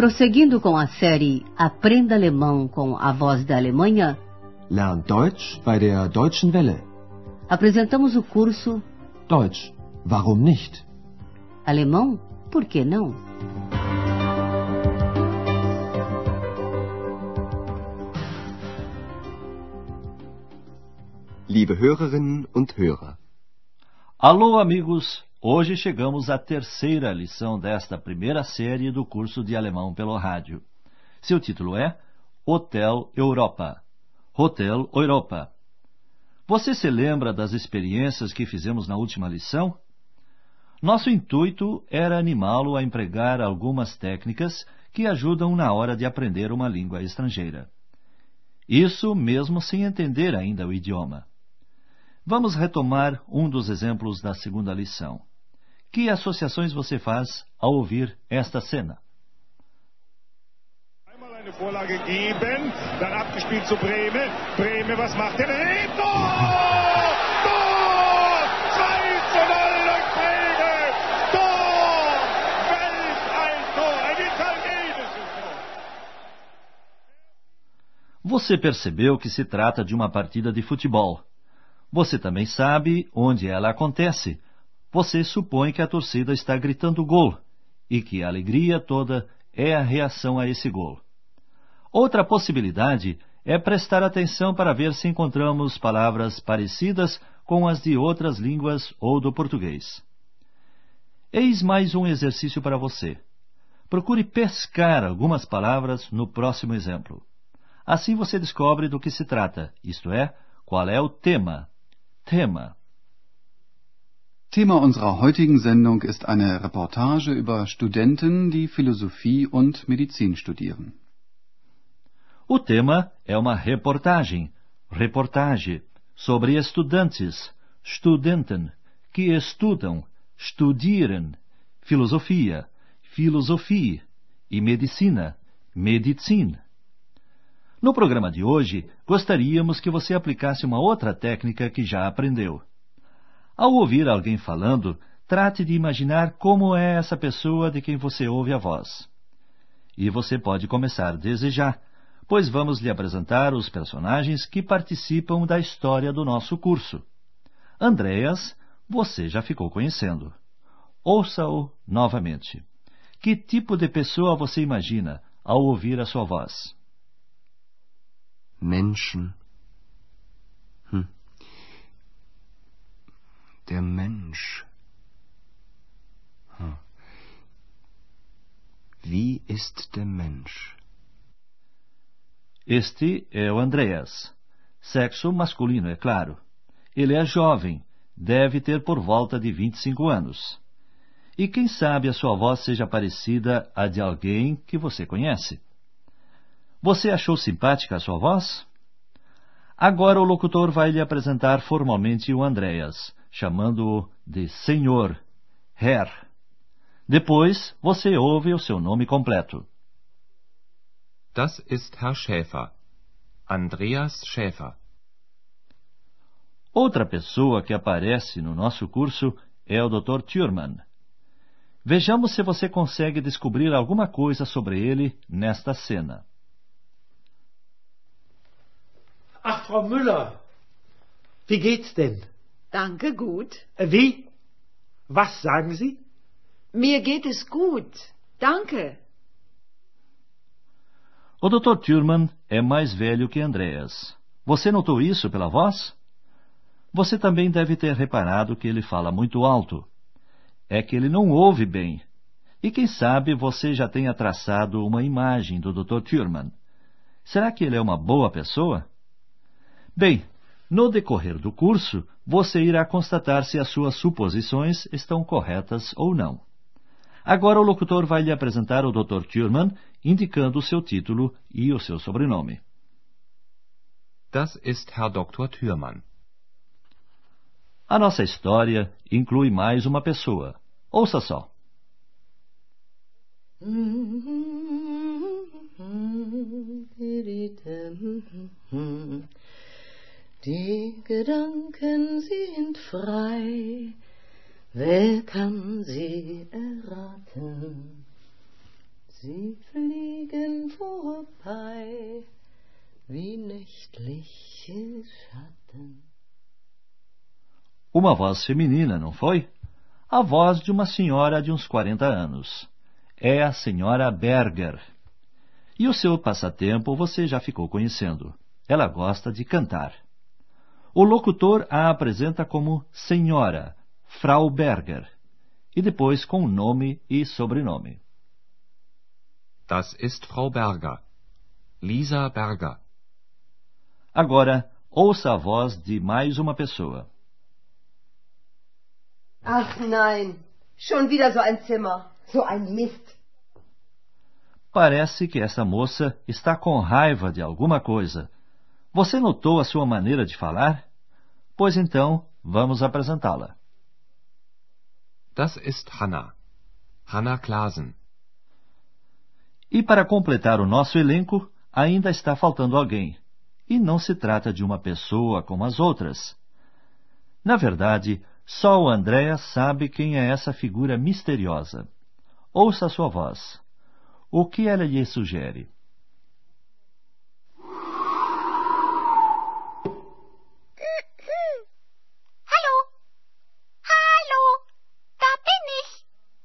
Prosseguindo com a série Aprenda Alemão com a Voz da Alemanha, Lern Deutsch bei der Deutschen Welle. apresentamos o curso Deutsch, warum nicht? Alemão, por que não? Liebe Hörerinnen und Hörer. Alô, amigos! Hoje chegamos à terceira lição desta primeira série do curso de alemão pelo rádio. Seu título é Hotel Europa. Hotel Europa. Você se lembra das experiências que fizemos na última lição? Nosso intuito era animá-lo a empregar algumas técnicas que ajudam na hora de aprender uma língua estrangeira. Isso mesmo sem entender ainda o idioma. Vamos retomar um dos exemplos da segunda lição. Que associações você faz ao ouvir esta cena? Einmal eine Vorlage geben, dann abgespielt zu Brehme. Brehme, was macht er? Tor! Tor! 2:0 durch Brehme! Tor! Welch ein Tor! Ein italienisches Tor! Você percebeu que se trata de uma partida de futebol. Você também sabe onde ela acontece. Você supõe que a torcida está gritando gol e que a alegria toda é a reação a esse gol. Outra possibilidade é prestar atenção para ver se encontramos palavras parecidas com as de outras línguas ou do português. Eis mais um exercício para você. Procure pescar algumas palavras no próximo exemplo. Assim você descobre do que se trata, isto é, qual é o tema. Thema unserer heutigen Sendung ist eine Reportage über Studenten, die Philosophie und Medizin studieren. O tema é uma reportagem, sobre estudantes, Studenten, que estudam, studieren, filosofia, e medicina, Medizin. No programa de hoje, gostaríamos que você aplicasse uma outra técnica que já aprendeu. Ao ouvir alguém falando, trate de imaginar como é essa pessoa de quem você ouve a voz. E você pode começar desde já, pois vamos lhe apresentar os personagens que participam da história do nosso curso. Andreas, você já ficou conhecendo. Ouça-o novamente. Que tipo de pessoa você imagina ao ouvir a sua voz? Menschen. Der Mensch. Wie ist der Mensch? Este é o Andreas. Sexo masculino, é claro. Ele é jovem, deve ter por volta de 25 anos. E quem sabe a sua voz seja parecida à de alguém que você conhece. Você achou simpática a sua voz? Agora o locutor vai lhe apresentar formalmente o Andreas, chamando-o de Senhor, Herr. Depois, você ouve o seu nome completo. Das ist Herr Schäfer. Andreas Schäfer. Outra pessoa que aparece no nosso curso é o Dr. Thürmann. Vejamos se você consegue descobrir alguma coisa sobre ele nesta cena. Ach, Frau Müller, wie geht's denn? Danke, gut. Wie? Was sagen Sie? Mir geht es gut. Danke. O Dr. Thürmann é mais velho que Andreas. Você notou isso pela voz? Você também deve ter reparado que ele fala muito alto. É que ele não ouve bem. E quem sabe você já tenha traçado uma imagem do Dr. Thürmann. Será que ele é uma boa pessoa? Bem, no decorrer do curso, você irá constatar se as suas suposições estão corretas ou não. Agora o locutor vai lhe apresentar o Dr. Thürmann, indicando o seu título e o seu sobrenome. Das ist Herr Dr. Thürmann. A nossa história inclui mais uma pessoa. Ouça só. Die Gedanken sind frei, wer kann sie erraten? Sie fliegen vorbei wie nächtliche Schatten. Uma voz feminina, não foi? A voz de uma senhora de uns 40 anos. É a senhora Berger. E o seu passatempo você já ficou conhecendo. Ela gosta de cantar. O locutor a apresenta como senhora, Frau Berger, e depois com nome e sobrenome. Das ist Frau Berger. Lisa Berger. Agora, ouça a voz de mais uma pessoa. Ach nein, schon wieder so ein Zimmer, so ein Mist. Parece que essa moça está com raiva de alguma coisa. Você notou a sua maneira de falar? Pois então, vamos apresentá-la. Das ist Hanna. Hanna Klasen. E para completar o nosso elenco, ainda está faltando alguém. E não se trata de uma pessoa como as outras. Na verdade, só o Andreas sabe quem é essa figura misteriosa. Ouça a sua voz. O que ela lhe sugere? Hallo! Hallo! Da bin ich!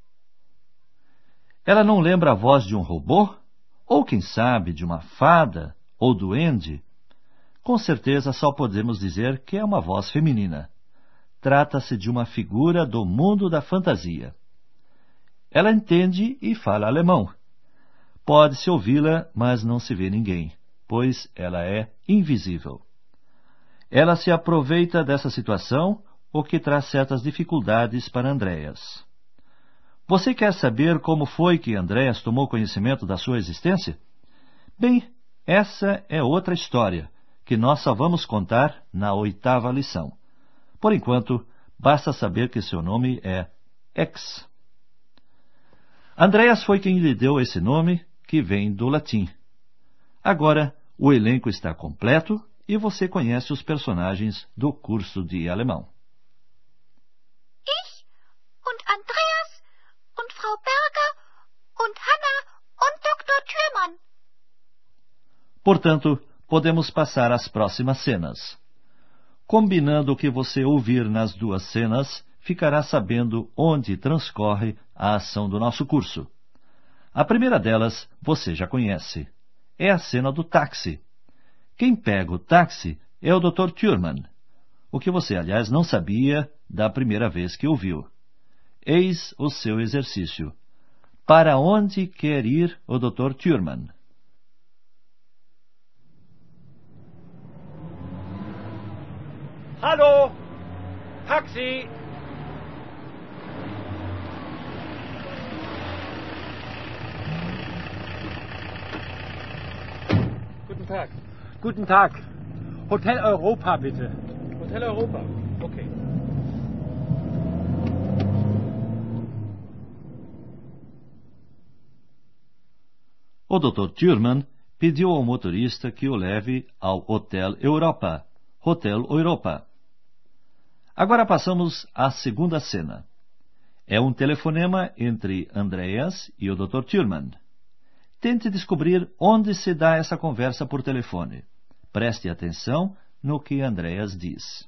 Ela não lembra a voz de um robô? Ou, quem sabe, de uma fada ou duende? Com certeza só podemos dizer que é uma voz feminina. Trata-se de uma figura do mundo da fantasia. Ela entende e fala alemão. Pode-se ouvi-la, mas não se vê ninguém, pois ela é invisível. Ela se aproveita dessa situação, o que traz certas dificuldades para Andreas. Você quer saber como foi que Andreas tomou conhecimento da sua existência? Bem, essa é outra história, que nós só vamos contar na 8ª lição. Por enquanto, basta saber que seu nome é X. Andreas foi quem lhe deu esse nome, que vem do latim. Agora, o elenco está completo e você conhece os personagens do curso de alemão. Ich und Andreas und Frau Berger und Hanna und Dr. Thürmann. Portanto, podemos passar às próximas cenas. Combinando o que você ouvir nas 2 cenas, ficará sabendo onde transcorre a ação do nosso curso. A primeira delas você já conhece. É a cena do táxi. Quem pega o táxi é o Dr. Thürmann, o que você, aliás, não sabia da primeira vez que ouviu. Eis o seu exercício. Para onde quer ir o Dr. Thürmann? Hallo! Taxi! Guten Tag. Guten Tag. Hotel Europa, bitte. Hotel Europa. Okay. O Dr. Thürmann pediu ao motorista que o leve ao Hotel Europa. Hotel Europa. Agora passamos à segunda cena. É um telefonema entre Andreas e o Dr. Thürmann. Tente descobrir onde se dá essa conversa por telefone. Preste atenção no que Andreas diz.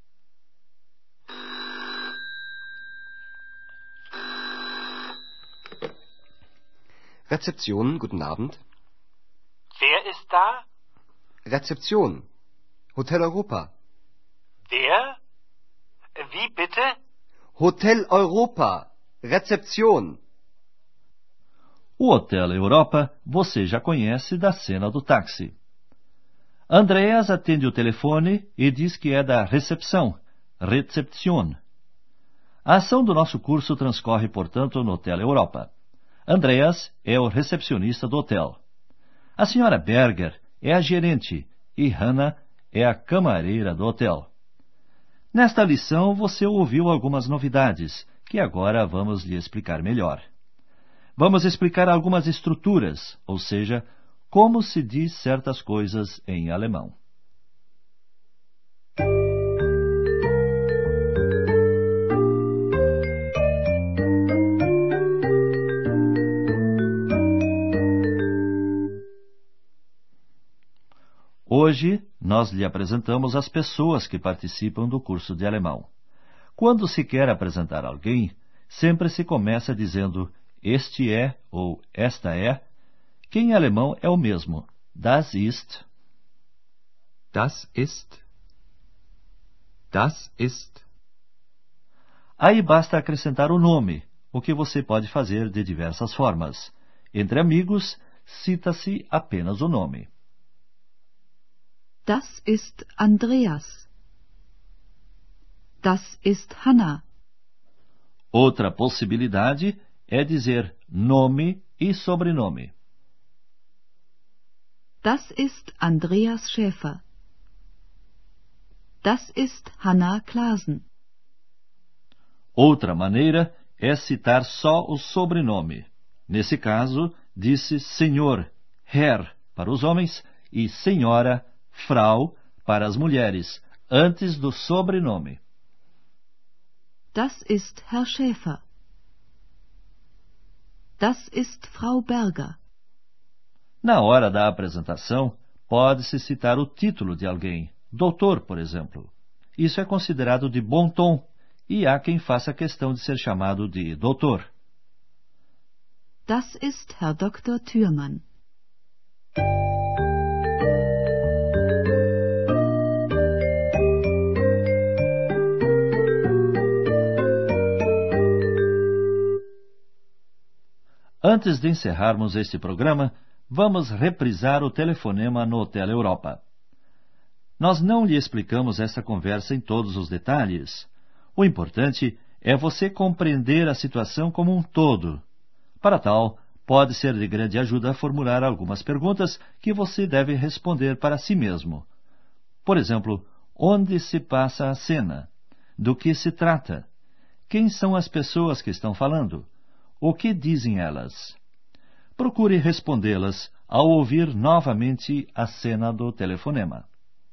Rezeption, guten Abend. Wer ist da? Rezeption. Hotel Europa. Wer? Wie bitte? Hotel Europa. Rezeption. O Hotel Europa você já conhece da cena do táxi. Andreas atende o telefone e diz que é da recepção, Rezeption. A ação do nosso curso transcorre, portanto, no Hotel Europa. Andreas é o recepcionista do hotel. A senhora Berger é a gerente e Hanna é a camareira do hotel. Nesta lição você ouviu algumas novidades, que agora vamos lhe explicar melhor. Vamos explicar algumas estruturas, ou seja, como se diz certas coisas em alemão. Hoje, nós lhe apresentamos as pessoas que participam do curso de alemão. Quando se quer apresentar alguém, sempre se começa dizendo este é ou esta é, que em alemão é o mesmo. Das ist. Das ist. Das ist. Aí basta acrescentar o nome, o que você pode fazer de diversas formas. Entre amigos, cita-se apenas o nome. Das ist Andreas. Das ist Hanna. Outra possibilidade é dizer nome e sobrenome. Das ist Andreas Schäfer. Das ist Hanna Klasen. Outra maneira é citar só o sobrenome. Nesse caso, disse senhor, Herr para os homens e senhora, Frau para as mulheres, antes do sobrenome. Das ist Herr Schäfer. Das ist Frau Berger. Na hora da apresentação, pode-se citar o título de alguém, doutor, por exemplo. Isso é considerado de bom tom, e há quem faça questão de ser chamado de doutor. Das ist Herr Dr. Thürmann. Antes de encerrarmos este programa, vamos reprisar o telefonema no Hotel Europa. Nós não lhe explicamos esta conversa em todos os detalhes. O importante é você compreender a situação como um todo. Para tal, pode ser de grande ajuda formular algumas perguntas que você deve responder para si mesmo. Por exemplo, onde se passa a cena? Do que se trata? Quem são as pessoas que estão falando? O que dizem elas? Procure respondê-las ao ouvir novamente a cena do telefonema.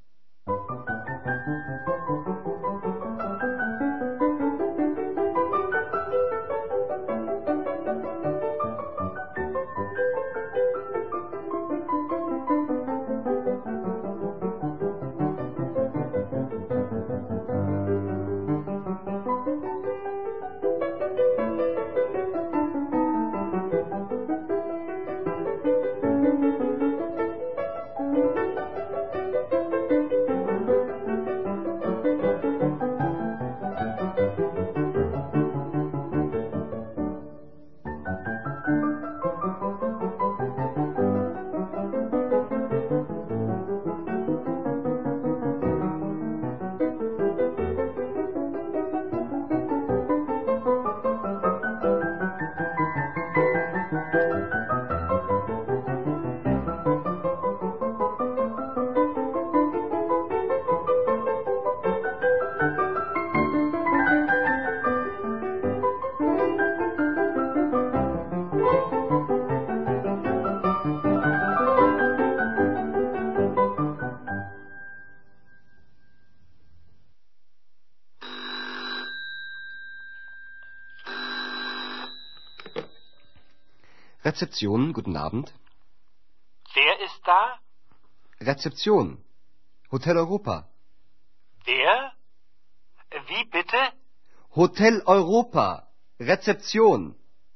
Rezeption, guten Abend. Wer ist da? Rezeption. Hotel Europa. Wer? Wie bitte? Hotel Europa. Rezeption.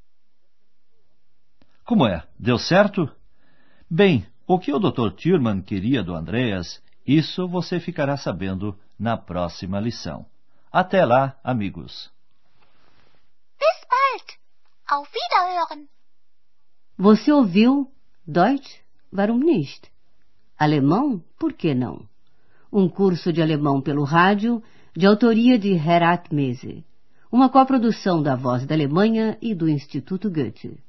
Como é? Deu certo? Bem, o que o Dr. Thürmann queria do Andreas, isso você ficará sabendo na próxima lição. Até lá, amigos. Bis bald. Auf Wiederhören. Você ouviu Deutsch? Warum nicht? Alemão? Por que não? Um curso de alemão pelo rádio, de autoria de Herat Mese. Uma coprodução da Voz da Alemanha e do Instituto Goethe.